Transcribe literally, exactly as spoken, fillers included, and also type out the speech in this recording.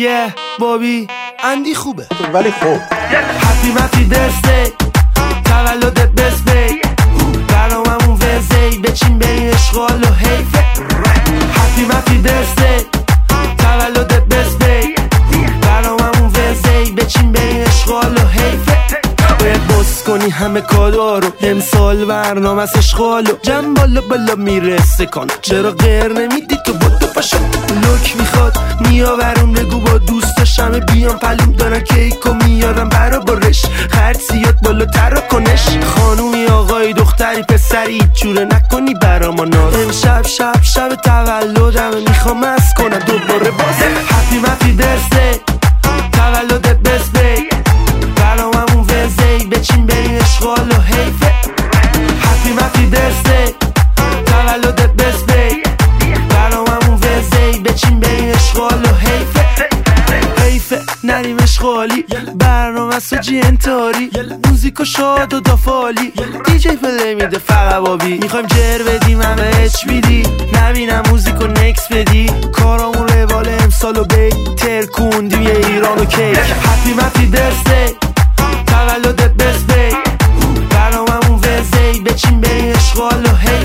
یه بابی اندی خوبه ولی خوب هپی مپی برزدی تولدت بزبی برناممون وزی بچین بریم اشغال و حیفه هپی مپی برزدی تولدت بزبی برناممون وزی بچین بریم اشغال و حیفه باید بس کنی همه کادا رو امسال برنامه از اشغالو جمع بالا بالا میرسه کن چرا غیر نمیدی تو بودو پاشو لوک میخواد میآورم بگو با دوستاشم بیان پلوم دارن کیکو میارم برا برش خرسیات بالا تر کنش خانومی آقای دختری پسری جوره نکنی برا ما ناز امشب شب شب تولدمه میخوام از کنم دوباره باز هپی مپی برزدی تولدت بزبی برناممون وزی بچین بریم اشغال و حیفه هپی مپی برزدی تولدت بزبی برناممون وزی بچین بریم اشغال و حیفه حیفه نریم اشغالی برنامه سجی انتاری موزیک و شاد و دافالی دیجی پلی میده فقط بابی میخوایم جر بدیم همه اچ بیدی نبینم موزیک و نکس بدی کارامون روال امسال و بی ترکوندیم یه ایران و کیک هپی مپی برزدی تولدت بزبی برناممون وزی بچین بریم اشغال و حیفه